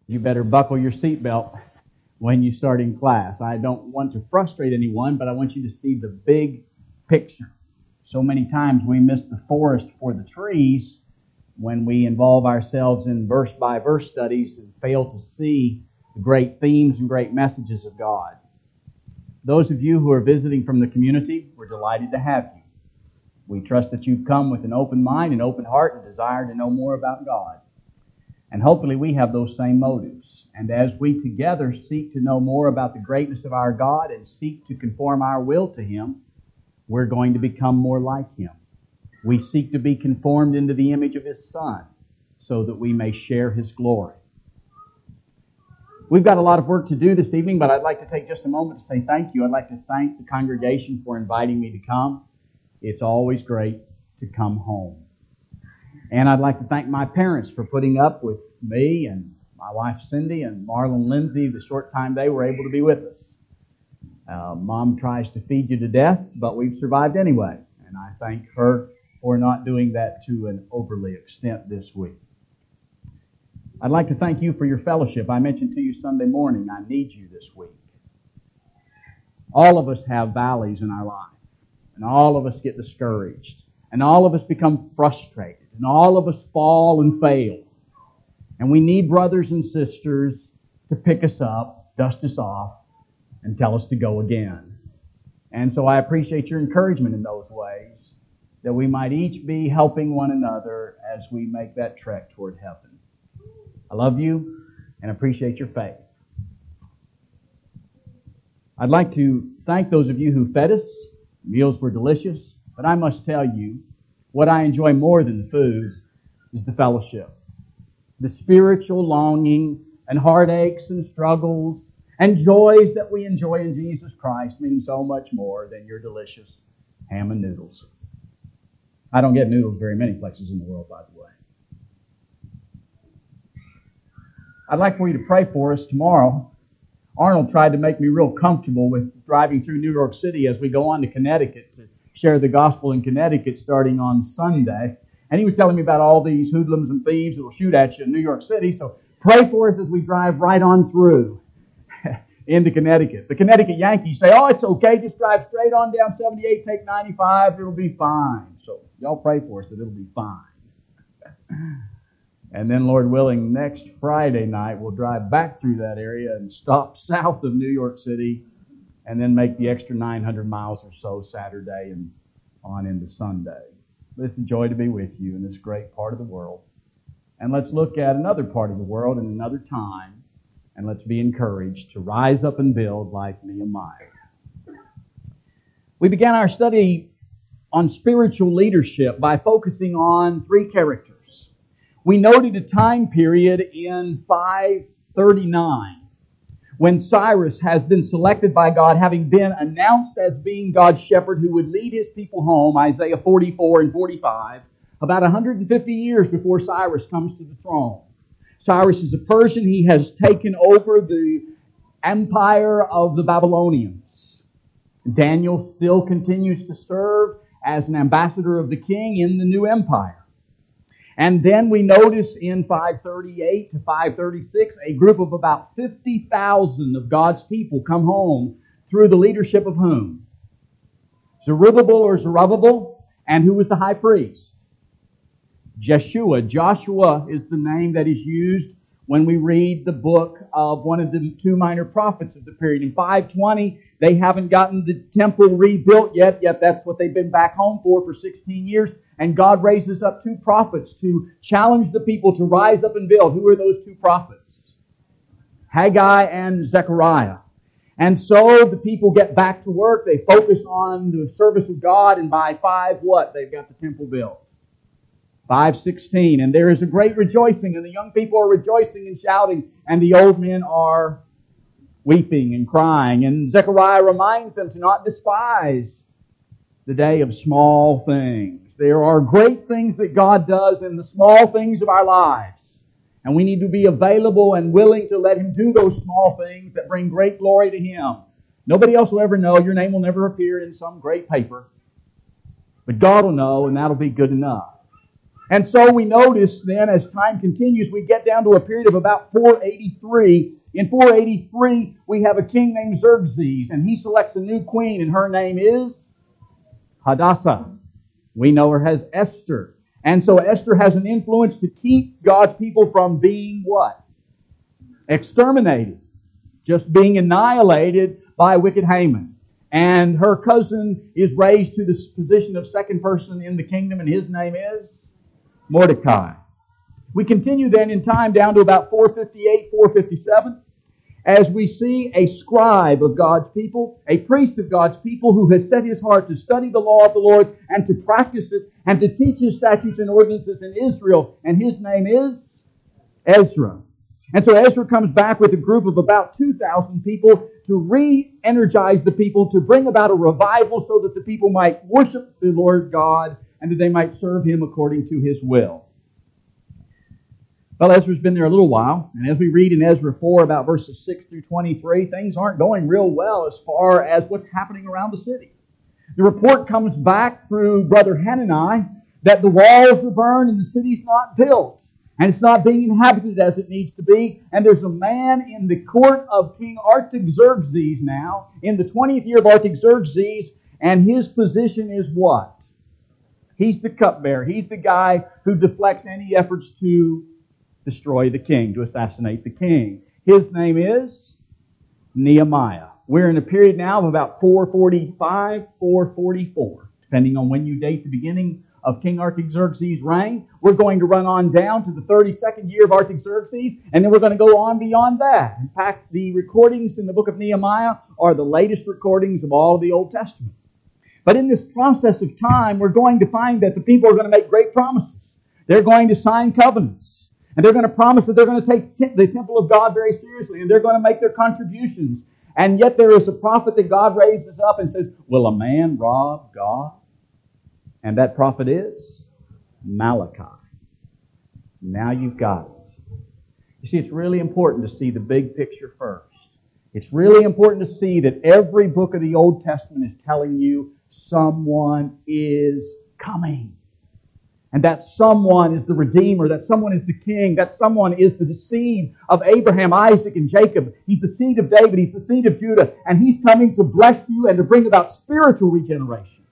You better buckle your seatbelt when you start in class. I don't want to frustrate anyone, but I want you to see the big picture. So many times we miss the forest for the trees when we involve ourselves in verse-by-verse studies and fail to see the great themes and great messages of God. Those of you who are visiting from the community, we're delighted to have you. We trust that you've come with an open mind, an open heart, and desire to know more about God. And hopefully we have those same motives. And as we together seek to know more about the greatness of our God and seek to conform our will to Him, we're going to become more like Him. We seek to be conformed into the image of His Son so that we may share His glory. We've got a lot of work to do this evening, but I'd like to take just a moment to say thank you. I'd like to thank the congregation for inviting me to come. It's always great to come home. And I'd like to thank my parents for putting up with me and my wife Cindy and Marlon Lindsay the short time they were able to be with us. Mom tries to feed you to death, but we've survived anyway. And I thank her for not doing that to an overly extent this week. I'd like to thank you for your fellowship. I mentioned to you Sunday morning, I need you this week. All of us have valleys in our life, and all of us get discouraged, and all of us become frustrated. And all of us fall and fail. And we need brothers and sisters to pick us up, dust us off, and tell us to go again. And so I appreciate your encouragement in those ways, that we might each be helping one another as we make that trek toward heaven. I love you and appreciate your faith. I'd like to thank those of you who fed us. The meals were delicious, but I must tell you, what I enjoy more than the food is the fellowship. The spiritual longing and heartaches and struggles and joys that we enjoy in Jesus Christ mean so much more than your delicious ham and noodles. I don't get noodles very many places in the world, by the way. I'd like for you to pray for us tomorrow. Arnold tried to make me real comfortable with driving through New York City as we go on to Connecticut to share the gospel in Connecticut starting on Sunday. And he was telling me about all these hoodlums and thieves that will shoot at you in New York City. So pray for us as we drive right on through into Connecticut. The Connecticut Yankees say, oh, it's okay, just drive straight on down 78, take 95, it'll be fine. So y'all pray for us that it'll be fine. And then, Lord willing, next Friday night we'll drive back through that area and stop south of New York City and then make the extra 900 miles or so Saturday and on into Sunday. It's a joy to be with you in this great part of the world. And let's look at another part of the world in another time, and let's be encouraged to rise up and build like Nehemiah. We began our study on spiritual leadership by focusing on three characters. We noted a time period in 539 when Cyrus has been selected by God, having been announced as being God's shepherd who would lead His people home, Isaiah 44 and 45, about 150 years before Cyrus comes to the throne. Cyrus is a Persian. He has taken over the empire of the Babylonians. Daniel still continues to serve as an ambassador of the king in the new empire. And then we notice in 538 to 536, a group of about 50,000 of God's people come home through the leadership of whom? Zerubbabel, and who was the high priest? Joshua. Joshua is the name that is used when we read the book of one of the two minor prophets of the period. In 520, they haven't gotten the temple rebuilt yet that's what they've been back home for 16 years. And God raises up two prophets to challenge the people to rise up and build. Who are those two prophets? Haggai and Zechariah. And so the people get back to work. They focus on the service of God. And by 5 what? They've got the temple built. 5:16. And there is a great rejoicing. And the young people are rejoicing and shouting. And the old men are weeping and crying. And Zechariah reminds them to not despise the day of small things. There are great things that God does in the small things of our lives. And we need to be available and willing to let Him do those small things that bring great glory to Him. Nobody else will ever know. Your name will never appear in some great paper. But God will know, and that'll be good enough. And so we notice then, as time continues, we get down to a period of about 483. In 483, we have a king named Xerxes, and he selects a new queen, and her name is Hadassah. We know her as Esther. And so Esther has an influence to keep God's people from being what? Exterminated. Just being annihilated by wicked Haman. And her cousin is raised to this position of second person in the kingdom, and his name is Mordecai. We continue then in time down to about 458, 457, as we see a scribe of God's people, a priest of God's people, who has set his heart to study the law of the Lord and to practice it and to teach His statutes and ordinances in Israel. And his name is Ezra. And so Ezra comes back with a group of about 2,000 people to re-energize the people, to bring about a revival so that the people might worship the Lord God and that they might serve Him according to His will. Well, Ezra's been there a little while, and as we read in Ezra 4 about verses 6 through 23, things aren't going real well as far as what's happening around the city. The report comes back through Brother Hanani that the walls are burned and the city's not built, and it's not being inhabited as it needs to be, and there's a man in the court of King Artaxerxes now, in the 20th year of Artaxerxes, and his position is what? He's the cupbearer. He's the guy who deflects any efforts to destroy the king, to assassinate the king. His name is Nehemiah. We're in a period now of about 445, 444, depending on when you date the beginning of King Artaxerxes' reign. We're going to run on down to the 32nd year of Artaxerxes, and then we're going to go on beyond that. In fact, the recordings in the book of Nehemiah are the latest recordings of all of the Old Testament. But in this process of time, we're going to find that the people are going to make great promises. They're going to sign covenants. And they're going to promise that they're going to take the temple of God very seriously, and they're going to make their contributions. And yet there is a prophet that God raises up and says, will a man rob God? And that prophet is Malachi. Now you've got it. You see, it's really important to see the big picture first. It's really important to see that every book of the Old Testament is telling you someone is coming. And that someone is the Redeemer. That someone is the King. That someone is the seed of Abraham, Isaac, and Jacob. He's the seed of David. He's the seed of Judah. And He's coming to bless you and to bring about spiritual regeneration.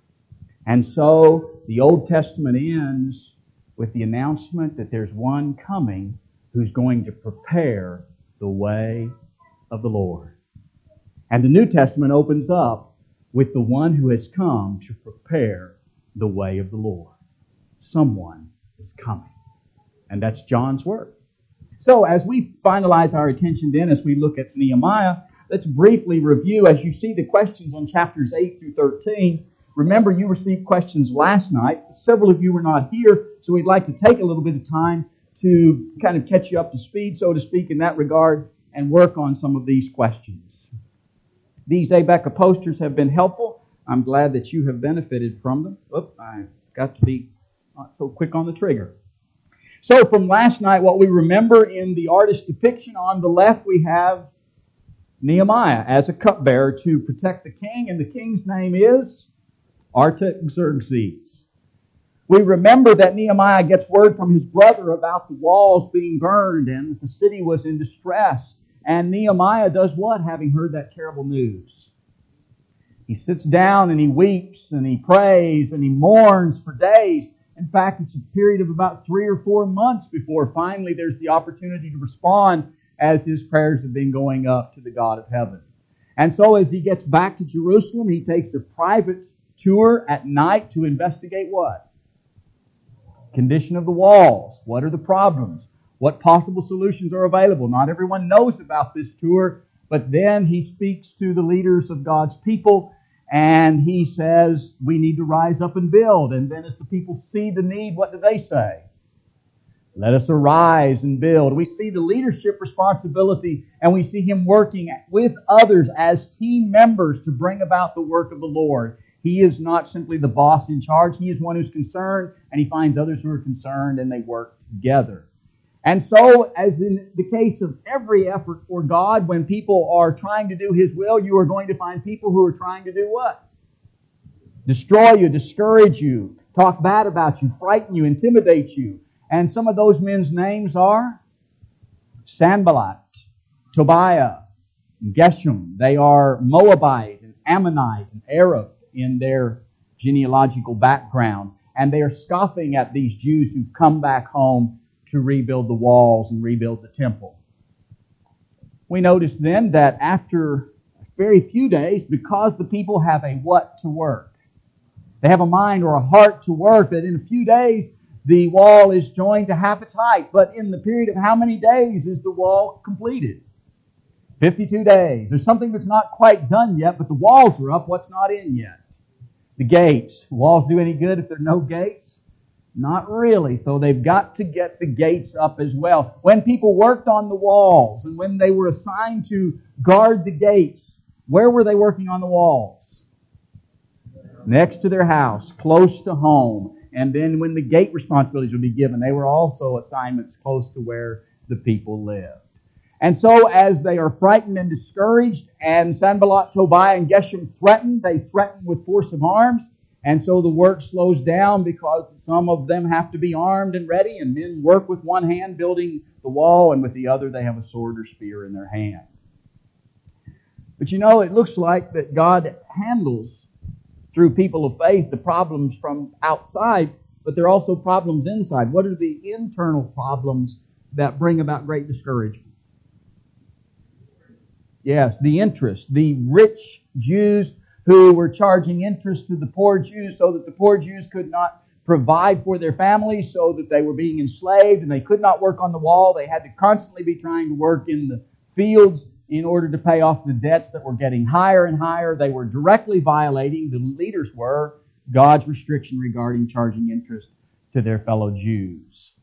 And so the Old Testament ends with the announcement that there's one coming who's going to prepare the way of the Lord. And the New Testament opens up with the one who has come to prepare the way of the Lord. Someone is coming. And that's John's word. So as we finalize our attention then, as we look at Nehemiah, let's briefly review, as you see the questions on chapters 8 through 13. Remember, you received questions last night. Several of you were not here, so we'd like to take a little bit of time to kind of catch you up to speed, so to speak, in that regard, and work on some of these questions. These Abeka posters have been helpful. I'm glad that you have benefited from them. I got to be not so quick on the trigger. So from last night, what we remember in the artist's depiction on the left, we have Nehemiah as a cupbearer to protect the king, and the king's name is Artaxerxes. We remember that Nehemiah gets word from his brother about the walls being burned and that the city was in distress. And Nehemiah does what, having heard that terrible news? He sits down and he weeps and he prays and he mourns for days. In fact, it's a period of about 3 or 4 months before finally there's the opportunity to respond as his prayers have been going up to the God of heaven. And so as he gets back to Jerusalem, he takes a private tour at night to investigate what? Condition of the walls. What are the problems? What possible solutions are available? Not everyone knows about this tour, but then he speaks to the leaders of God's people and he says, we need to rise up and build. And then as the people see the need, what do they say? Let us arise and build. We see the leadership responsibility and we see him working with others as team members to bring about the work of the Lord. He is not simply the boss in charge. He is one who's concerned, and he finds others who are concerned, and they work together. And so, as in the case of every effort for God, when people are trying to do His will, you are going to find people who are trying to do what? Destroy you, discourage you, talk bad about you, frighten you, intimidate you. And some of those men's names are Sanballat, Tobiah, and Geshem. They are Moabite and Ammonite and Arab in their genealogical background. And they are scoffing at these Jews who've come back home to rebuild the walls and rebuild the temple. We notice then that after a very few days, because the people have a what to work? They have a mind or a heart to work, that in a few days the wall is joined to half its height. But in the period of how many days is the wall completed? 52 days. There's something that's not quite done yet, but the walls are up. What's not in yet? The gates. Walls do any good if there are no gates? Not really. So they've got to get the gates up as well. When people worked on the walls and when they were assigned to guard the gates, where were they working on the walls? Next to their house, close to home. And then when the gate responsibilities would be given, they were also assignments close to where the people lived. And so as they are frightened and discouraged, and Sanballat, Tobiah, and Geshem threaten, they threaten with force of arms. And so the work slows down because some of them have to be armed and ready, and men work with one hand building the wall, and with the other they have a sword or spear in their hand. But it looks like that God handles, through people of faith, the problems from outside, but there are also problems inside. What are the internal problems that bring about great discouragement? Yes, the interest. The rich Jews who were charging interest to the poor Jews so that the poor Jews could not provide for their families, so that they were being enslaved and they could not work on the wall. They had to constantly be trying to work in the fields in order to pay off the debts that were getting higher and higher. They were directly violating, the leaders were, God's restriction regarding charging interest to their fellow Jews.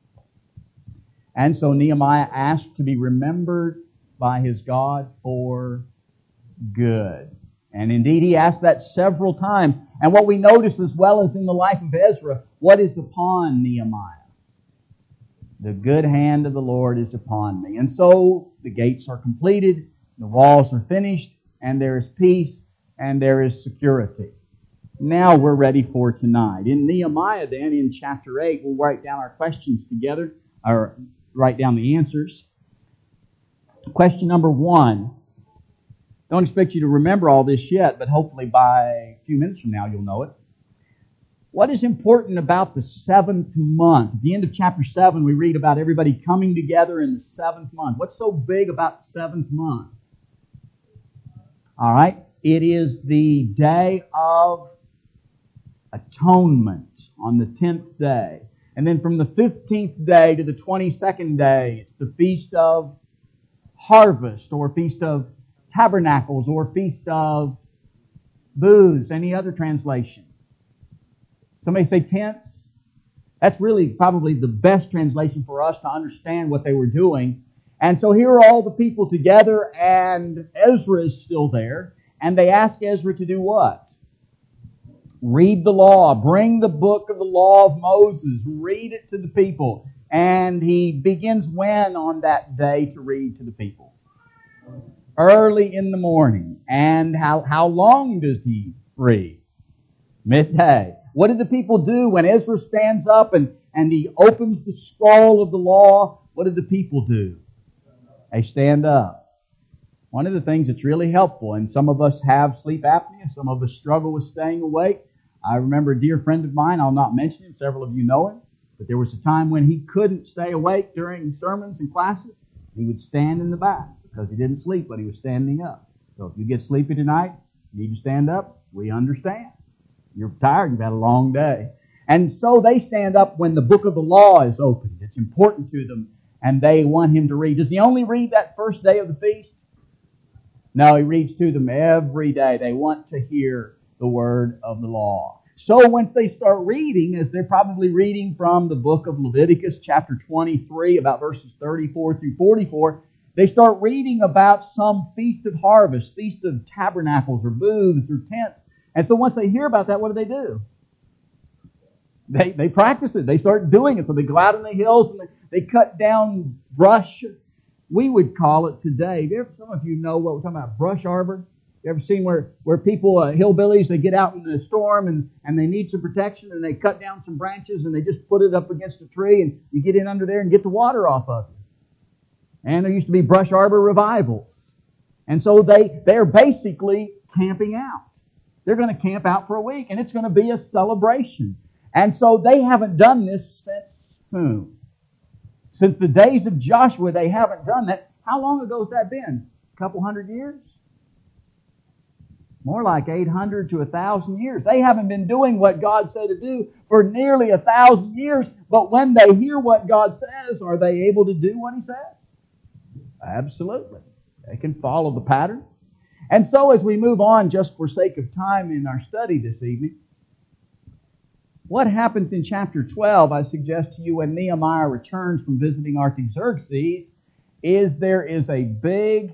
And so Nehemiah asked to be remembered by his God for good. And indeed, he asked that several times. And what we notice as well as in the life of Ezra, what is upon Nehemiah? The good hand of the Lord is upon me. And so the gates are completed, the walls are finished, and there is peace, and there is security. Now we're ready for tonight. In Nehemiah then, in chapter 8, we'll write down our questions together, or write down the answers. Question number 1. Don't expect you to remember all this yet, but hopefully by a few minutes from now you'll know it. What is important about the 7th month? At the end of chapter 7, we read about everybody coming together in the 7th month. What's so big about the 7th month? All right, it is the day of atonement on the 10th day. And then from the 15th day to the 22nd day, it's the Feast of Harvest, or Feast of Tabernacles, or Feast of Booths. Any other translation? Somebody say tents? That's really probably the best translation for us to understand what they were doing. And so here are all the people together, and Ezra is still there, and they ask Ezra to do what? Read the law. Bring the book of the law of Moses. Read it to the people. And he begins when on that day to read to the people? Early in the morning. And how long does he read? Midday. What did the people do when Ezra stands up and he opens the scroll of the law? What did the people do? They stand up. One of the things that's really helpful, and some of us have sleep apnea, some of us struggle with staying awake. I remember a dear friend of mine, I'll not mention him, several of you know him, but there was a time when he couldn't stay awake during sermons and classes. He would stand in the back because he didn't sleep when he was standing up. So if you get sleepy tonight, you need to stand up, we understand. You're tired, you've had a long day. And so they stand up when the book of the law is opened. It's important to them, and they want him to read. Does he only read that first day of the feast? No, he reads to them every day. They want to hear the word of the law. So once they start reading, as they're probably reading from the book of Leviticus, chapter 23, about verses 34 through 44, they start reading about some feast of harvest, feast of tabernacles or booths or tents. And so once they hear about that, what do? They practice it. They start doing it. So they go out in the hills and they cut down brush. We would call it today. Some of you know what we're talking about, brush arbor. You ever seen where people, hillbillies, they get out in the storm and they need some protection and they cut down some branches and they just put it up against a tree and you get in under there and get the water off of it. And there used to be brush arbor revivals. And so they're basically camping out. They're going to camp out for a week and it's going to be a celebration. And so they haven't done this since whom? Since the days of Joshua, they haven't done that. How long ago has that been? A couple hundred years? More like 800 to 1,000 years. They haven't been doing what God said to do for nearly 1,000 years. But when they hear what God says, are they able to do what He says? Absolutely. They can follow the pattern. And so as we move on, just for sake of time in our study this evening, what happens in chapter 12, I suggest to you, when Nehemiah returns from visiting Artaxerxes, is there is a big,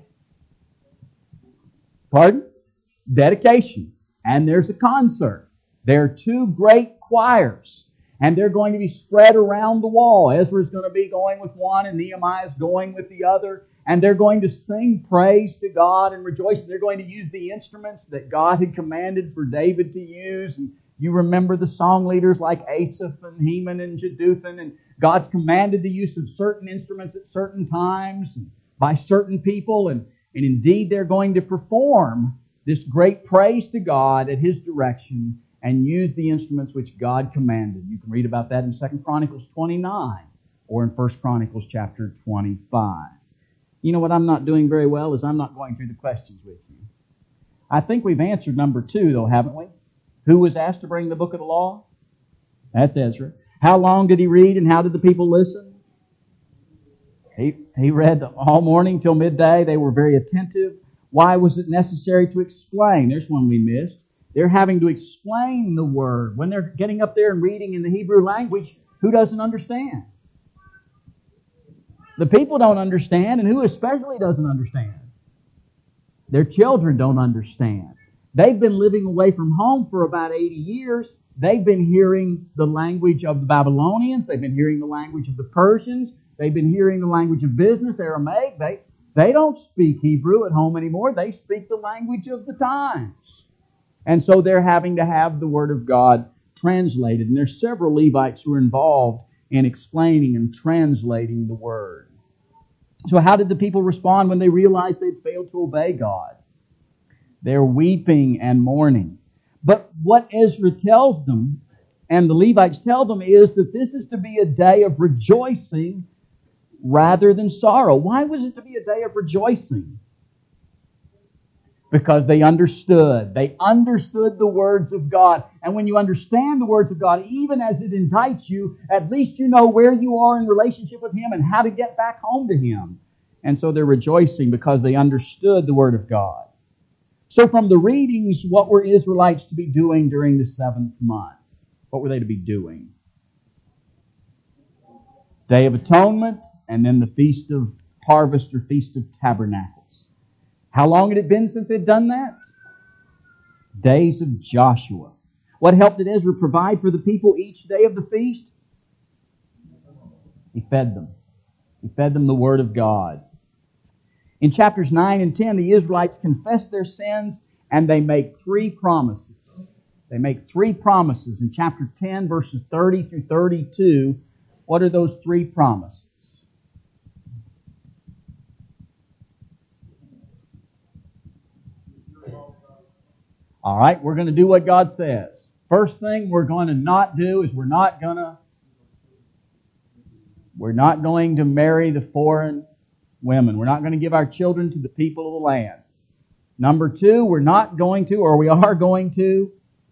dedication. And there's a concert. There are two great choirs. And they're going to be spread around the wall. Ezra's going to be going with one and Nehemiah's going with the other. And they're going to sing praise to God and rejoice. They're going to use the instruments that God had commanded for David to use. And you remember the song leaders like Asaph and Heman and Jeduthun. And God's commanded the use of certain instruments at certain times and by certain people. And indeed, they're going to perform this great praise to God at His direction and use the instruments which God commanded. You can read about that in 2 Chronicles 29 or in 1 Chronicles chapter 25. You know what I'm not doing very well is I'm not going through the questions with you. I think we've answered number 2, though, haven't we? Who was asked to bring the book of the law? That's Ezra. How long did he read and how did the people listen? He read all morning till midday. They were very attentive. Why was it necessary to explain? There's one we missed. They're having to explain the Word. When they're getting up there and reading in the Hebrew language, who doesn't understand? The people don't understand, and who especially doesn't understand? Their children don't understand. They've been living away from home for about 80 years. They've been hearing the language of the Babylonians. They've been hearing the language of the Persians. They've been hearing the language of business, Aramaic. They don't speak Hebrew at home anymore. They speak the language of the times. And so they're having to have the Word of God translated. And there's several Levites who are involved in explaining and translating the Word. So how did the people respond when they realized they'd failed to obey God? They're weeping and mourning. But what Ezra tells them, and the Levites tell them, is that this is to be a day of rejoicing rather than sorrow. Why was it to be a day of rejoicing? Because they understood. They understood the words of God. And when you understand the words of God, even as it indicts you, at least you know where you are in relationship with Him and how to get back home to Him. And so they're rejoicing because they understood the Word of God. So from the readings, what were Israelites to be doing during the 7th month? What were they to be doing? Day of Atonement, and then the Feast of Harvest or Feast of Tabernacles. How long had it been since they'd done that? Days of Joshua. What help did Ezra provide for the people each day of the feast? He fed them. He fed them the Word of God. In chapters 9 and 10, the Israelites confess their sins and they make 3 promises. They make 3 promises. In chapter 10, verses 30 through 32, what are those 3 promises? All right, we're going to do what God says. First thing we're going to not do is we're not going to marry the foreign women. We're not going to give our children to the people of the land. Number 2, we're not going to, or we are going to.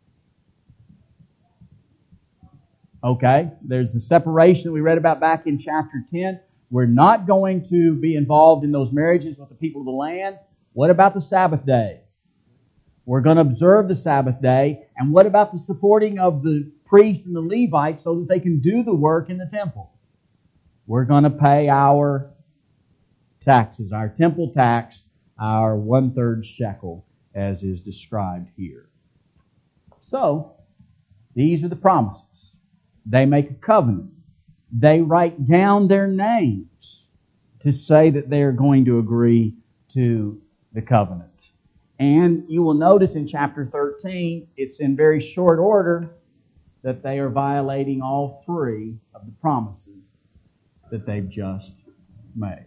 Okay, there's the separation that we read about back in chapter 10. We're not going to be involved in those marriages with the people of the land. What about the Sabbath day? We're going to observe the Sabbath day. And what about the supporting of the priests and the Levites so that they can do the work in the temple? We're going to pay our taxes, our temple tax, our 1/3 shekel, as is described here. So, these are the promises. They make a covenant. They write down their names to say that they are going to agree to the covenant. And you will notice in chapter 13, it's in very short order that they are violating all three of the promises that they've just made.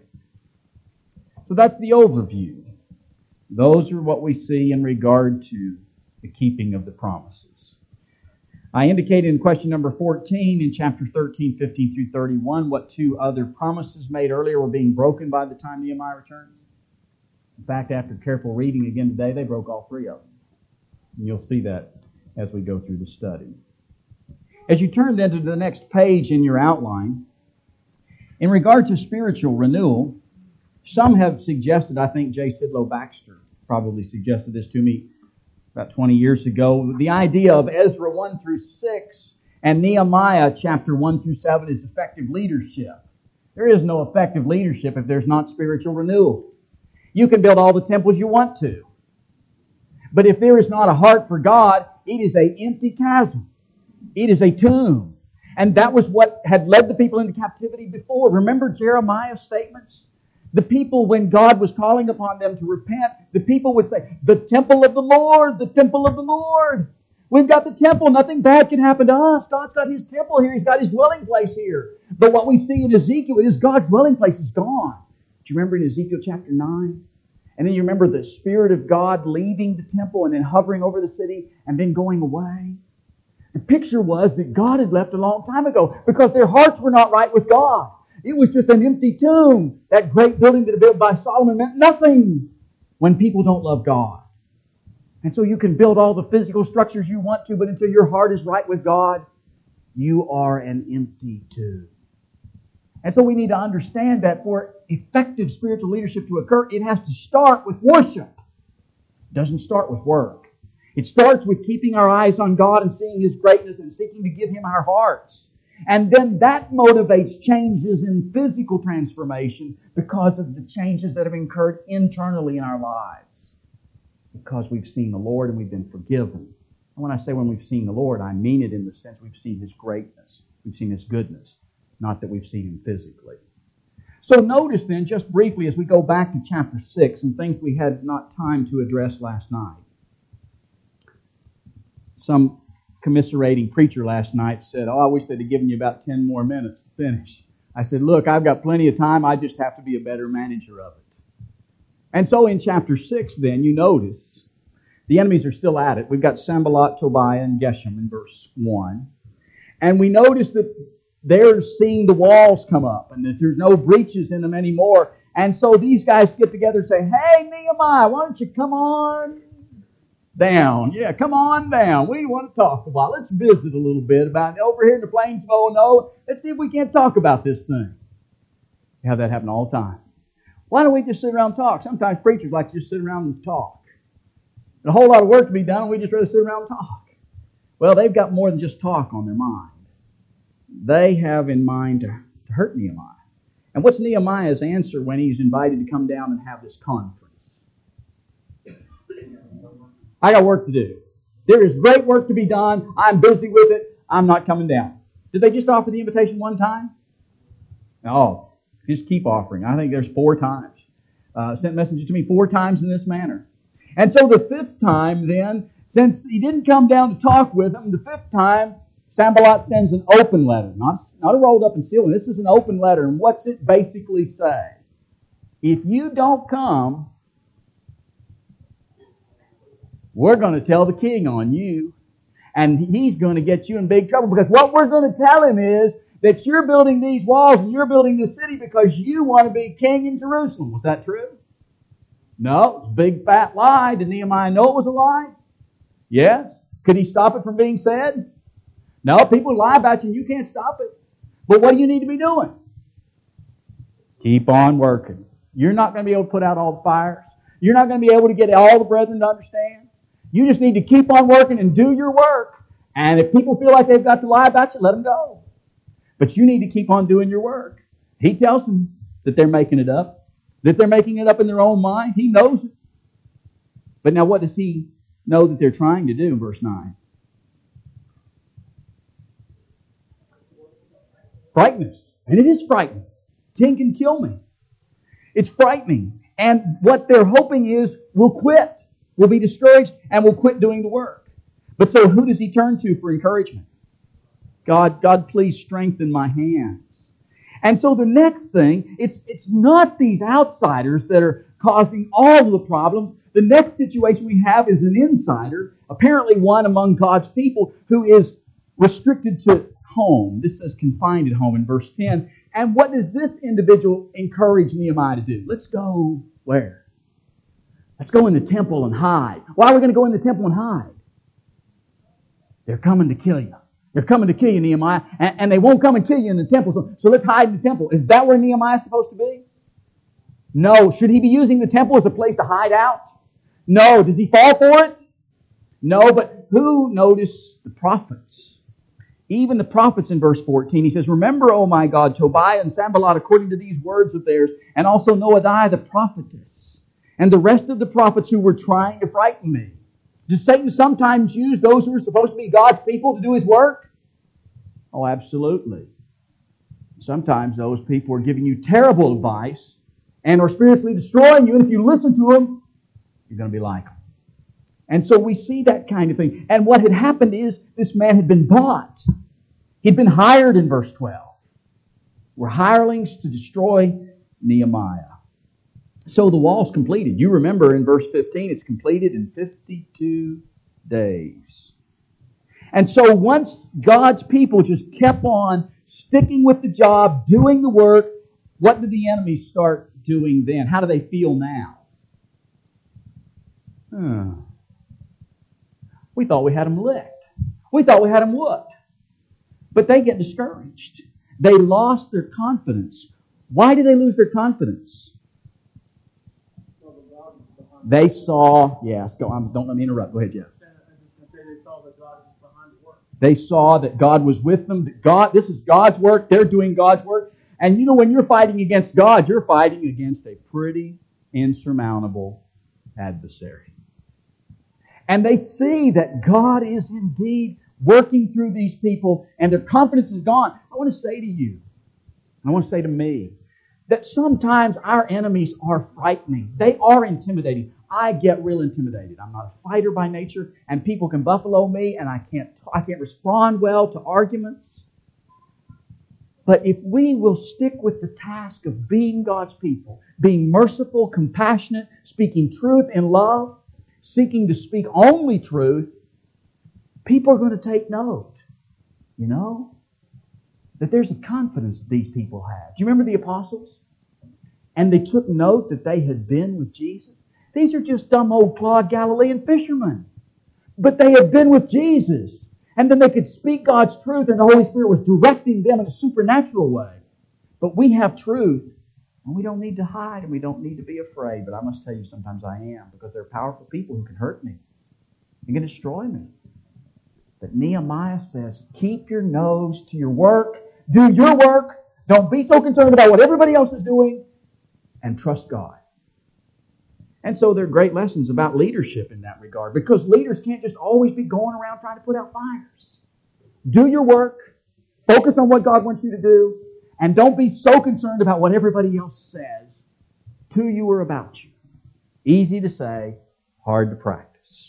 So that's the overview. Those are what we see in regard to the keeping of the promises. I indicated in question number 14 in chapter 13, 15 through 31, what two other promises made earlier were being broken by the time Nehemiah returns. In fact, after careful reading again today, they broke all three of them. And you'll see that as we go through the study. As you turn then to the next page in your outline, in regard to spiritual renewal, some have suggested, I think J. Sidlow Baxter probably suggested this to me about 20 years ago, the idea of Ezra 1 through 6 and Nehemiah chapter 1 through 7 is effective leadership. There is no effective leadership if there's not spiritual renewal. You can build all the temples you want to. But if there is not a heart for God, it is an empty chasm. It is a tomb. And that was what had led the people into captivity before. Remember Jeremiah's statements? The people, when God was calling upon them to repent, the people would say, the temple of the Lord, the temple of the Lord. We've got the temple. Nothing bad can happen to us. God's got His temple here. He's got His dwelling place here. But what we see in Ezekiel is God's dwelling place is gone. Do you remember in Ezekiel chapter 9? And then you remember the Spirit of God leaving the temple and then hovering over the city and then going away. The picture was that God had left a long time ago because their hearts were not right with God. It was just an empty tomb. That great building that was built by Solomon meant nothing when people don't love God. And so you can build all the physical structures you want to, but until your heart is right with God, you are an empty tomb. And so we need to understand that for effective spiritual leadership to occur, it has to start with worship. It doesn't start with work. It starts with keeping our eyes on God and seeing His greatness and seeking to give Him our hearts. And then that motivates changes in physical transformation because of the changes that have occurred internally in our lives. Because we've seen the Lord and we've been forgiven. And when I say when we've seen the Lord, I mean it in the sense we've seen His greatness. We've seen His goodness. Not that we've seen Him physically. So notice then, just briefly, as we go back to chapter 6, some things we had not time to address last night. Some commiserating preacher last night said, I wish they'd have given you about 10 more minutes to finish. I said, look, I've got plenty of time. I just have to be a better manager of it. And so in chapter 6 then, you notice, the enemies are still at it. We've got Sanballat, Tobiah, and Geshem in verse 1. And we notice that they're seeing the walls come up and that there's no breaches in them anymore. And so these guys get together and say, hey, Nehemiah, why don't you come on down? Yeah, come on down. We want to talk about it. Let's visit a little bit about it. Over here in the plains of O-No, let's see if we can't talk about this thing. You have that happen all the time. Why don't we just sit around and talk? Sometimes preachers like to just sit around and talk. And a whole lot of work to be done, and we just rather sit around and talk. Well, they've got more than just talk on their mind. They have in mind to hurt Nehemiah. And what's Nehemiah's answer when he's invited to come down and have this conference? I got work to do. There is great work to be done. I'm busy with it. I'm not coming down. Did they just offer the invitation one time? No. Just keep offering. I think there's 4 times. Sent messages to me 4 times in this manner. And so the 5th time then, since he didn't come down to talk with them, the 5th time, Sanballat sends an open letter. Not a rolled up and sealed one. This is an open letter. And what's it basically say? If you don't come, we're going to tell the king on you. And he's going to get you in big trouble. Because what we're going to tell him is that you're building these walls and you're building this city because you want to be king in Jerusalem. Was that true? No. It's a big fat lie. Did Nehemiah know it was a lie? Yes. Could he stop it from being said? No, people lie about you and you can't stop it. But what do you need to be doing? Keep on working. You're not going to be able to put out all the fires. You're not going to be able to get all the brethren to understand. You just need to keep on working and do your work. And if people feel like they've got to lie about you, let them go. But you need to keep on doing your work. He tells them that they're making it up. That they're making it up in their own mind. He knows it. But now what does he know that they're trying to do in verse 9? Frighten us. And it is frightening. 10 can kill me. It's frightening. And what they're hoping is we'll quit. will be discouraged and will quit doing the work. But so who does he turn to for encouragement? God, please strengthen my hands. And so the next thing, it's not these outsiders that are causing all of the problems. The next situation we have is an insider, apparently one among God's people, who is restricted to home. This says confined at home in verse 10. And what does this individual encourage Nehemiah to do? Let's go where? Let's go in the temple and hide. Why are we going to go in the temple and hide? They're coming to kill you. They're coming to kill you, Nehemiah, and they won't come and kill you in the temple. So let's hide in the temple. Is that where Nehemiah is supposed to be? No. Should he be using the temple as a place to hide out? No. Does he fall for it? No. But who noticed the prophets? Even the prophets in verse 14. He says, Remember, O my God, Tobiah and Sanballat according to these words of theirs, and also Noadiah the prophetess, and the rest of the prophets who were trying to frighten me. Does Satan sometimes use those who are supposed to be God's people to do His work? Oh, absolutely. Sometimes those people are giving you terrible advice and are spiritually destroying you, and if you listen to them, you're going to be like them. And so we see that kind of thing. And what had happened is this man had been bought. He'd been hired in verse 12. We're hirelings to destroy Nehemiah. So the wall's completed. You remember in verse 15, it's completed in 52 days. And so once God's people just kept on sticking with the job, doing the work, what did the enemy start doing then? How do they feel now? We thought we had them licked. We thought we had them whooped. But they get discouraged. They lost their confidence. Why did they lose their confidence? They saw, don't let me interrupt. Go ahead, Jeff. They saw that God was with them. That this is God's work. They're doing God's work. And you know, when you're fighting against God, you're fighting against a pretty insurmountable adversary. And they see that God is indeed working through these people, and their confidence is gone. I want to say to you, I want to say to me, that sometimes our enemies are frightening. They are intimidating. I get real intimidated. I'm not a fighter by nature, and people can buffalo me, and I can't respond well to arguments. But if we will stick with the task of being God's people, being merciful, compassionate, speaking truth in love, seeking to speak only truth, people are going to take note, that there's a confidence that these people have. Do you remember the apostles? And they took note that they had been with Jesus. These are just dumb old Claude Galilean fishermen. But they had been with Jesus. And then they could speak God's truth, and the Holy Spirit was directing them in a supernatural way. But we have truth, and we don't need to hide, and we don't need to be afraid. But I must tell you, sometimes I am, because they're powerful people who can hurt me. They can destroy me. But Nehemiah says, keep your nose to your work. Do your work. Don't be so concerned about what everybody else is doing. And trust God. And so there are great lessons about leadership in that regard, because leaders can't just always be going around trying to put out fires. Do your work. Focus on what God wants you to do. And don't be so concerned about what everybody else says to you or about you. Easy to say, hard to practice.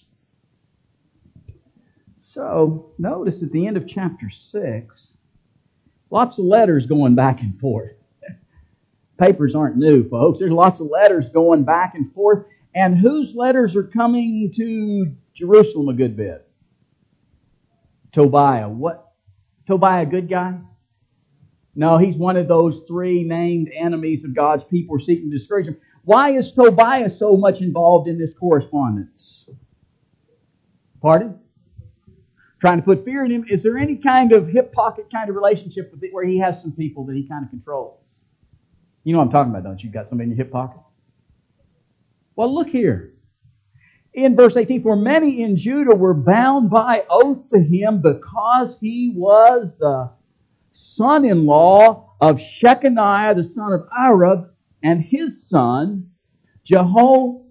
So, notice at the end of chapter 6, lots of letters going back and forth. Papers aren't new, folks. There's lots of letters going back and forth. And whose letters are coming to Jerusalem a good bit? Tobiah. What? Tobiah a good guy? No, he's one of those three named enemies of God's people seeking to discourage him. Why is Tobiah so much involved in this correspondence? Pardon? Trying to put fear in him. Is there any kind of hip pocket kind of relationship with it where he has some people that he kind of controls? You know what I'm talking about, don't you? You got somebody in your hip pocket? Well, look here. In verse 18, for many in Judah were bound by oath to him because he was the son-in-law of Shechaniah, the son of Arab, and his son, Jehohanan,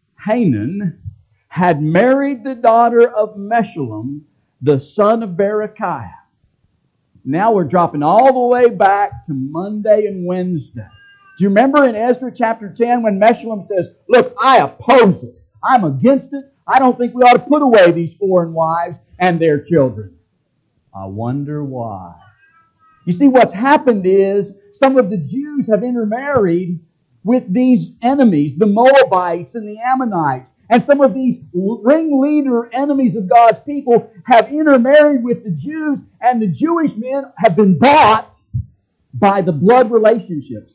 had married the daughter of Meshullam, the son of Berechiah. Now we're dropping all the way back to Monday and Wednesday. Do you remember in Ezra chapter 10 when Meshullam says, look, I oppose it. I'm against it. I don't think we ought to put away these foreign wives and their children. I wonder why. You see, what's happened is some of the Jews have intermarried with these enemies, the Moabites and the Ammonites. And some of these ringleader enemies of God's people have intermarried with the Jews, and the Jewish men have been bought by the blood relationship,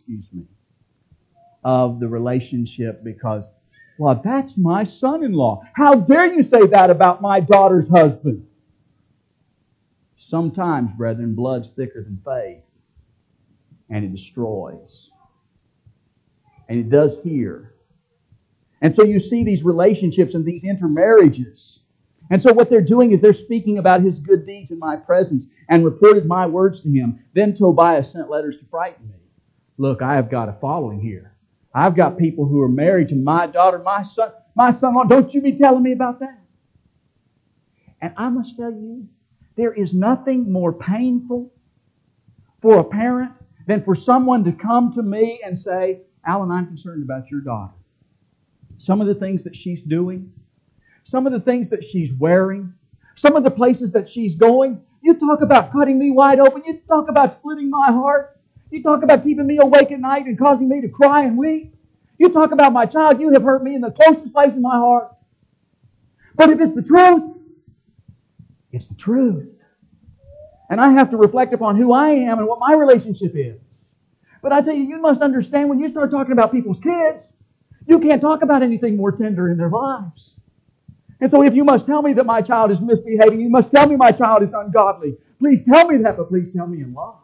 of the relationship, because, well, that's my son-in-law. How dare you say that about my daughter's husband? Sometimes, brethren, blood's thicker than faith, and it destroys. And it does here. And so you see these relationships and these intermarriages. And so what they're doing is they're speaking about his good deeds in my presence and reported my words to him. Then Tobiah sent letters to frighten me. Look, I have got a following here. I've got people who are married to my daughter, my son-in-law. Don't you be telling me about that. And I must tell you, there is nothing more painful for a parent than for someone to come to me and say, Alan, I'm concerned about your daughter. Some of the things that she's doing, some of the things that she's wearing, some of the places that she's going. You talk about cutting me wide open. You talk about splitting my heart. You talk about keeping me awake at night and causing me to cry and weep. You talk about my child. You have hurt me in the closest place in my heart. But if it's the truth, it's the truth. And I have to reflect upon who I am and what my relationship is. But I tell you, you must understand when you start talking about people's kids, you can't talk about anything more tender in their lives. And so if you must tell me that my child is misbehaving, you must tell me my child is ungodly. Please tell me that, but please tell me in love.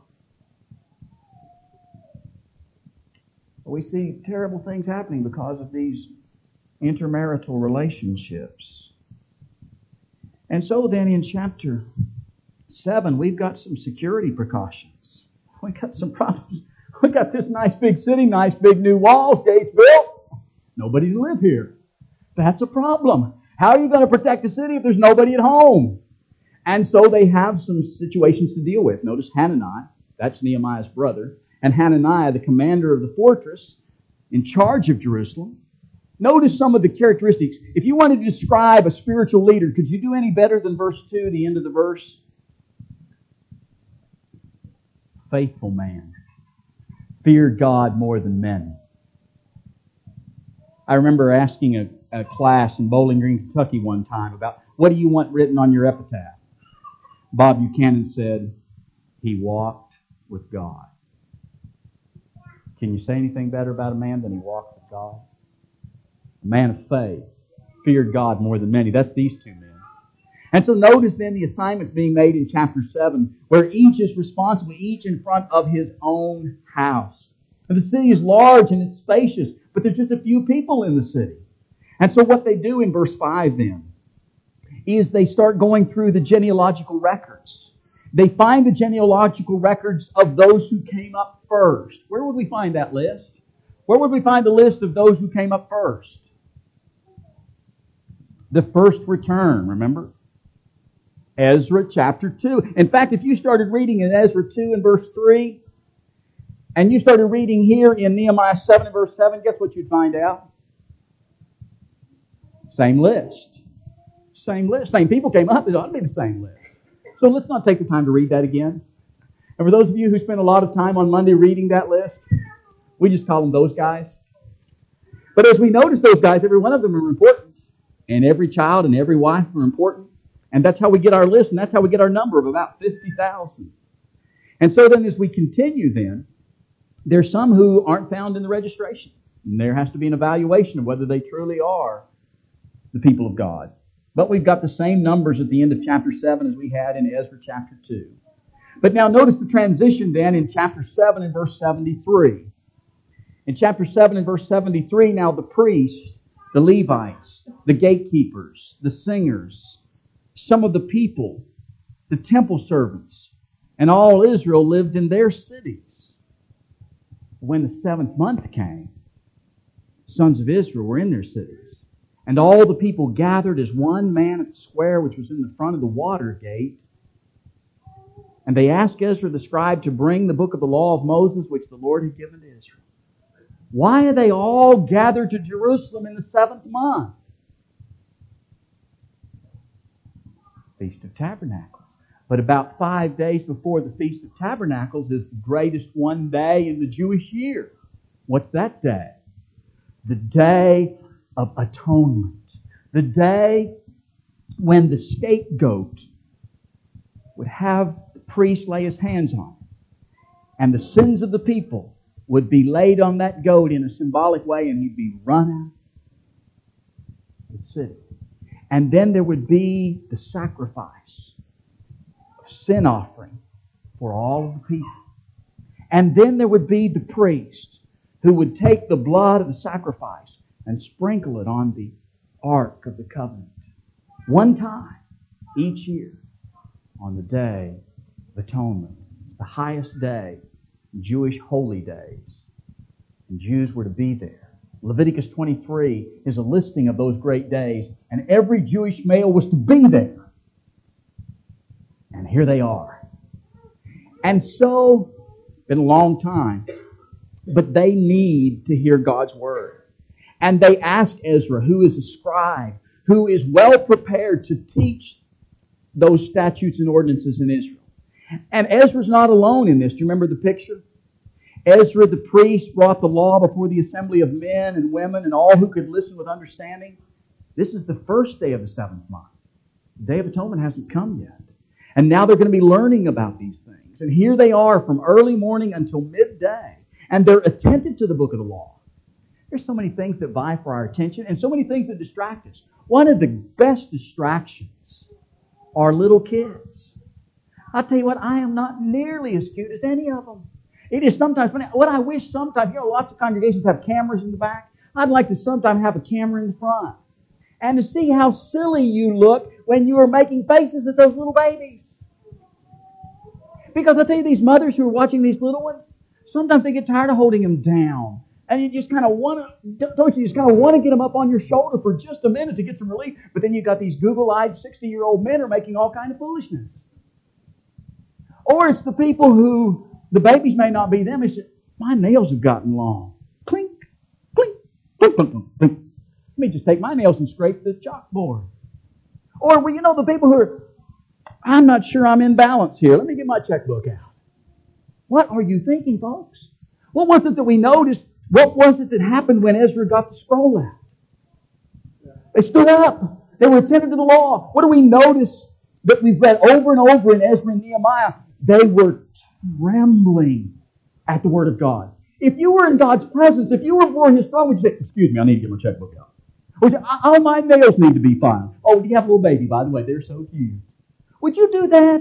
We see terrible things happening because of these intermarital relationships. And so then in chapter 7, we've got some security precautions. We've got some problems. We've got this nice big city, nice big new walls, gates built. Nobody to live here. That's a problem. How are you going to protect the city if there's nobody at home? And so they have some situations to deal with. Notice Hananiah, that's Nehemiah's brother, and Hananiah, the commander of the fortress, in charge of Jerusalem. Notice some of the characteristics. If you wanted to describe a spiritual leader, could you do any better than verse 2, the end of the verse? Faithful man. Feared God more than men. I remember asking a class in Bowling Green, Kentucky one time about, what do you want written on your epitaph? Bob Buchanan said, he walked with God. Can you say anything better about a man than he walked with God? A man of faith, feared God more than many. That's these two men. And so notice then the assignments being made in chapter 7, where each is responsible, each in front of his own house. And the city is large and it's spacious, but there's just a few people in the city. And so what they do in verse 5 then is they start going through the genealogical records. They find the genealogical records of those who came up first. Where would we find that list? Where would we find the list of those who came up first? The first return, remember? Ezra chapter 2. In fact, if you started reading in Ezra 2 and verse 3, and you started reading here in Nehemiah 7 and verse 7, guess what you'd find out? Same list. Same list. Same people came up. It ought to be the same list. So let's not take the time to read that again. And for those of you who spend a lot of time on Monday reading that list, we just call them those guys. But as we notice those guys, every one of them are important. And every child and every wife are important. And that's how we get our list, and that's how we get our number of about 50,000. And so then as we continue then, there's some who aren't found in the registration. And there has to be an evaluation of whether they truly are the people of God. But we've got the same numbers at the end of chapter 7 as we had in Ezra chapter 2. But now notice the transition then in chapter 7 and verse 73. In chapter 7 and verse 73, now the priests, the Levites, the gatekeepers, the singers, some of the people, the temple servants, and all Israel lived in their cities. When the 7th month came, the sons of Israel were in their cities. And all the people gathered as one man at the square which was in the front of the water gate. And they asked Ezra the scribe to bring the book of the law of Moses which the Lord had given to Israel. Why are they all gathered to Jerusalem in the 7th month? Feast of Tabernacles. But about 5 days before the Feast of Tabernacles is the greatest one day in the Jewish year. What's that day? The Day of Atonement. The day when the scapegoat would have the priest lay his hands on it, and the sins of the people would be laid on that goat in a symbolic way, and he'd be run out of the city. And then there would be the sacrifice of sin offering for all of the people. And then there would be the priest who would take the blood of the sacrifice and sprinkle it on the Ark of the Covenant. One time each year on the Day of Atonement, the highest day, Jewish holy days. And Jews were to be there. Leviticus 23 is a listing of those great days, and every Jewish male was to be there. And here they are. And so, it's been a long time, but they need to hear God's Word. And they ask Ezra, who is a scribe, who is well prepared to teach those statutes and ordinances in Israel. And Ezra's not alone in this. Do you remember the picture? Ezra the priest brought the law before the assembly of men and women and all who could listen with understanding. This is the first day of the 7th month. The Day of Atonement hasn't come yet. And now they're going to be learning about these things. And here they are from early morning until midday. And they're attentive to the book of the law. There's so many things that vie for our attention and so many things that distract us. One of the best distractions are little kids. I'll tell you what, I am not nearly as cute as any of them. It is sometimes funny. What I wish sometimes, lots of congregations have cameras in the back. I'd like to sometimes have a camera in the front. And to see how silly you look when you are making faces at those little babies. Because I tell you, these mothers who are watching these little ones, sometimes they get tired of holding them down. And you just kind of want to, don't you just kind of want to get them up on your shoulder for just a minute to get some relief. But then you got these Google-eyed 60-year-old men who are making all kind of foolishness. Or it's the people who, the babies may not be them. It's just, my nails have gotten long. Clink, clink, clink, clink, clink, clink. Let me just take my nails and scrape the chalkboard. Or, the people who are, I'm not sure I'm in balance here. Let me get my checkbook out. What are you thinking, folks? What was it that we noticed? What was it that happened when Ezra got the scroll out? They stood up. They were attentive to the law. What do we notice that we've read over and over in Ezra and Nehemiah? They were trembling at the Word of God. If you were in God's presence, if you were before His throne, would you say, excuse me, I need to get my checkbook out? Or say, all my nails need to be filed. Oh, do you have a little baby, by the way? They're so cute. Would you do that?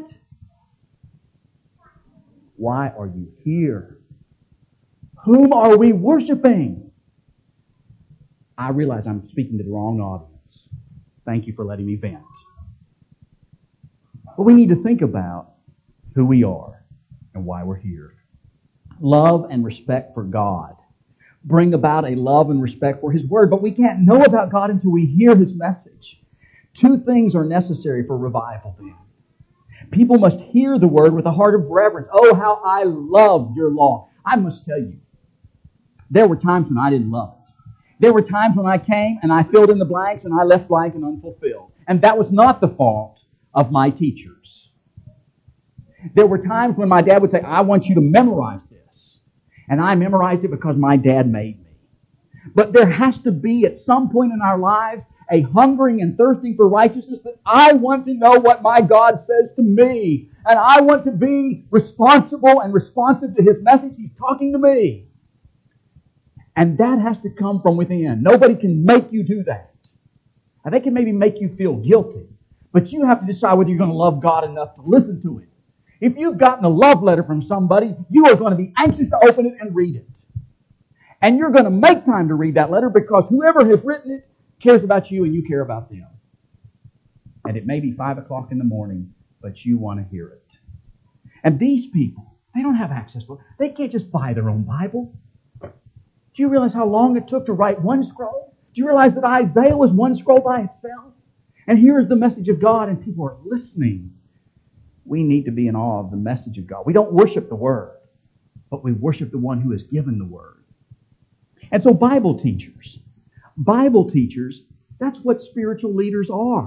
Why are you here? Whom are we worshiping? I realize I'm speaking to the wrong audience. Thank you for letting me vent. But we need to think about who we are and why we're here. Love and respect for God bring about a love and respect for His Word, but we can't know about God until we hear His message. Two things are necessary for revival then. People must hear the Word with a heart of reverence. Oh, how I loved your law. I must tell you, there were times when I didn't love it. There were times when I came and I filled in the blanks and I left blank and unfulfilled. And that was not the fault of my teachers. There were times when my dad would say, I want you to memorize this. And I memorized it because my dad made me. But there has to be at some point in our lives a hungering and thirsting for righteousness that I want to know what my God says to me. And I want to be responsible and responsive to His message. He's talking to me. And that has to come from within. Nobody can make you do that. Now, they can maybe make you feel guilty. But you have to decide whether you're going to love God enough to listen to it. If you've gotten a love letter from somebody, you are going to be anxious to open it and read it. And you're going to make time to read that letter because whoever has written it cares about you and you care about them. And it may be 5 o'clock in the morning, but you want to hear it. And these people, they don't have access to it. They can't just buy their own Bible. Do you realize how long it took to write one scroll? Do you realize that Isaiah was one scroll by itself? And here is the message of God, and people are listening. We need to be in awe of the message of God. We don't worship the Word, but we worship the one who has given the Word. And so Bible teachers, that's what spiritual leaders are.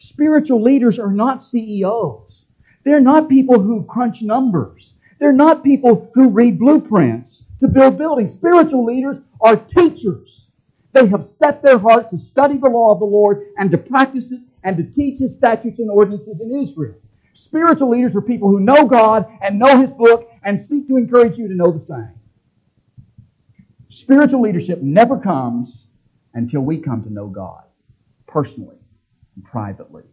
Spiritual leaders are not CEOs. They're not people who crunch numbers. They're not people who read blueprints to build buildings. Spiritual leaders are teachers. They have set their heart to study the law of the Lord and to practice it and to teach His statutes and ordinances in Israel. Spiritual leaders are people who know God and know His book and seek to encourage you to know the same. Spiritual leadership never comes until we come to know God personally and privately.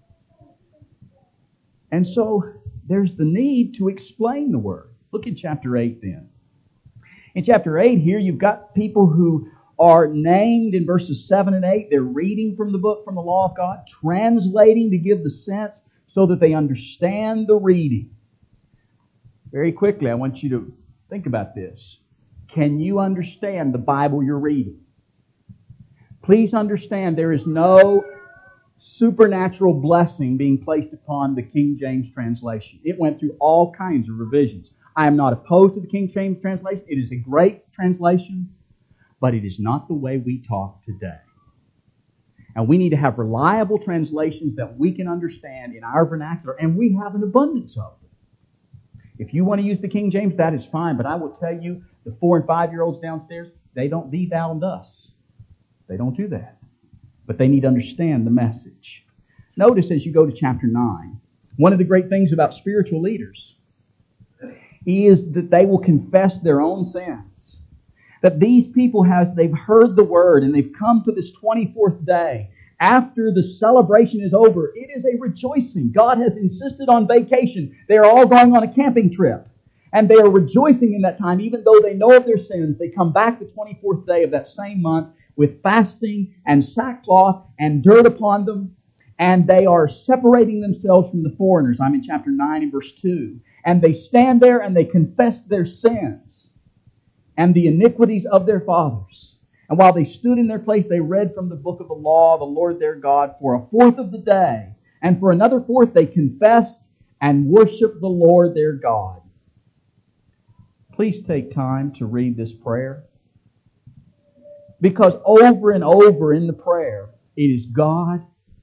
And so there's the need to explain the Word. Look in chapter 8 then. In chapter 8 here, you've got people who are named in verses 7 and 8. They're reading from the book, from the law of God, translating to give the sense so that they understand the reading. Very quickly, I want you to think about this. Can you understand the Bible you're reading? Please understand there is no supernatural blessing being placed upon the King James translation. It went through all kinds of revisions. I am not opposed to the King James translation. It is a great translation, but it is not the way we talk today. And we need to have reliable translations that we can understand in our vernacular, and we have an abundance of them. If you want to use the King James, that is fine, but I will tell you, the 4 and 5-year-olds downstairs, they don't thee, thou, and thus. They don't do that. But they need to understand the message. Notice as you go to chapter 9, one of the great things about spiritual leaders is that they will confess their own sins. That these people they've heard the Word and they've come to this 24th day. After the celebration is over, it is a rejoicing. God has insisted on vacation. They are all going on a camping trip. And they are rejoicing in that time, even though they know of their sins. They come back the 24th day of that same month with fasting and sackcloth and dirt upon them. And they are separating themselves from the foreigners. I'm in chapter 9 and verse 2. And they stand there and they confess their sins and the iniquities of their fathers. And while they stood in their place, they read from the book of the law of the Lord their God for a fourth of the day. And for another fourth, they confessed and worshiped the Lord their God. Please take time to read this prayer. Because over and over in the prayer, it is God,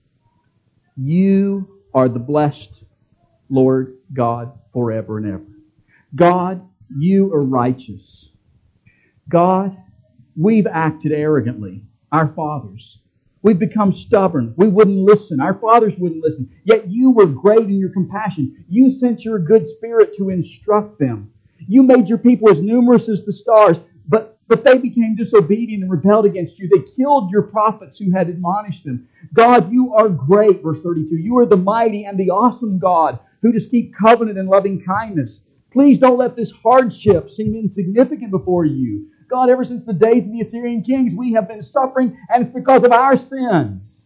you are the blessed Lord God forever and ever. God, you are righteous. God, we've acted arrogantly, our fathers. We've become stubborn. We wouldn't listen. Our fathers wouldn't listen. Yet you were great in your compassion. You sent your good Spirit to instruct them. You made your people as numerous as the stars, but they became disobedient and rebelled against you. They killed your prophets who had admonished them. God, you are great, verse 32. You are the mighty and the awesome God who does keep covenant and loving kindness. Please don't let this hardship seem insignificant before you. God, ever since the days of the Assyrian kings, we have been suffering, and it's because of our sins.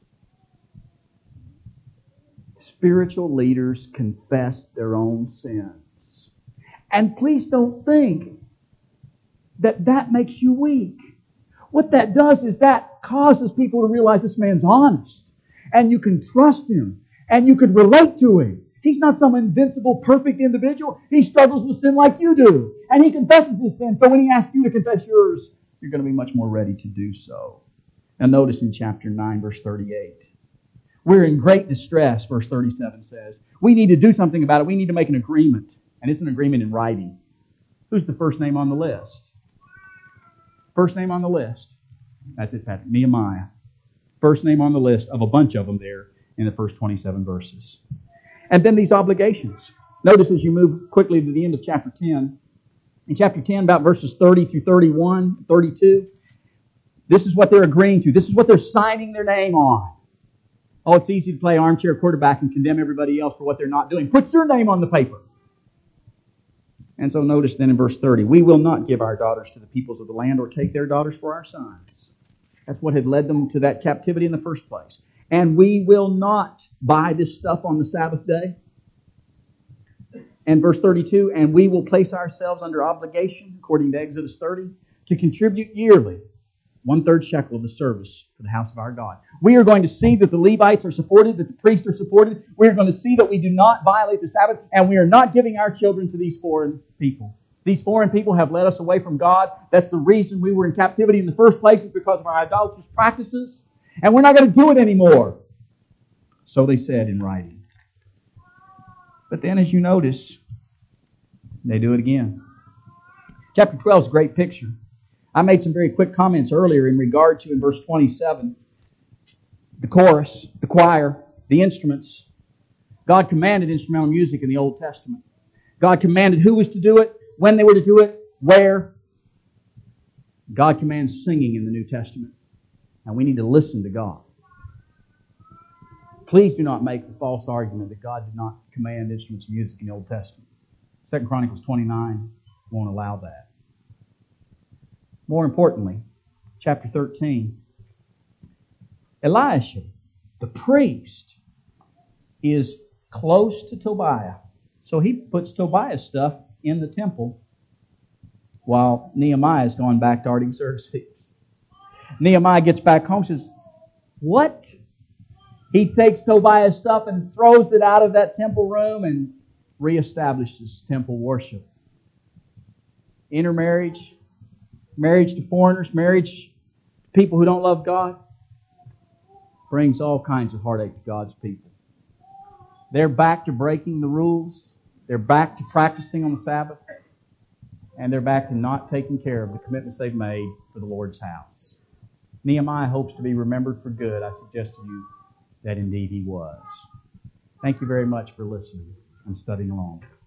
Spiritual leaders confess their own sins. And please don't think that makes you weak. What that does is that causes people to realize this man's honest. And you can trust him. And you can relate to him. He's not some invincible, perfect individual. He struggles with sin like you do. And he confesses his sin. So when he asks you to confess yours, you're going to be much more ready to do so. Now notice in chapter 9, verse 38. We're in great distress, verse 37 says. We need to do something about it. We need to make an agreement. And it's an agreement in writing. Who's the first name on the list? First name on the list. That's it, Patrick. Nehemiah. First name on the list of a bunch of them there in the first 27 verses. And then these obligations. Notice as you move quickly to the end of chapter 10. In chapter 10, about verses 30 through 31, 32, this is what they're agreeing to. This is what they're signing their name on. Oh, it's easy to play armchair quarterback and condemn everybody else for what they're not doing. Put your name on the paper. And so notice then in verse 30, we will not give our daughters to the peoples of the land or take their daughters for our sons. That's what had led them to that captivity in the first place. And we will not buy this stuff on the Sabbath day. And verse 32, and we will place ourselves under obligation, according to Exodus 30, to contribute yearly 1/3 shekel of the service for the house of our God. We are going to see that the Levites are supported, that the priests are supported. We are going to see that we do not violate the Sabbath, and we are not giving our children to these foreign people. These foreign people have led us away from God. That's the reason we were in captivity in the first place, is because of our idolatrous practices. And we're not going to do it anymore. So they said in writing. But then as you notice, they do it again. Chapter 12 is a great picture. I made some very quick comments earlier in regard to, in verse 27, the chorus, the choir, the instruments. God commanded instrumental music in the Old Testament. God commanded who was to do it, when they were to do it, where. God commands singing in the New Testament. And we need to listen to God. Please do not make the false argument that God did not command instruments of music in the Old Testament. 2 Chronicles 29 won't allow that. More importantly, chapter 13, Elisha, the priest, is close to Tobiah. So he puts Tobiah's stuff in the temple while Nehemiah's gone back to Artaxerxes. Nehemiah gets back home and says, what? He takes Tobiah's stuff and throws it out of that temple room and reestablishes temple worship. Intermarriage, marriage to foreigners, marriage to people who don't love God, brings all kinds of heartache to God's people. They're back to breaking the rules. They're back to practicing on the Sabbath. And they're back to not taking care of the commitments they've made for the Lord's house. Nehemiah hopes to be remembered for good. I suggest to you that indeed he was. Thank you very much for listening and studying along.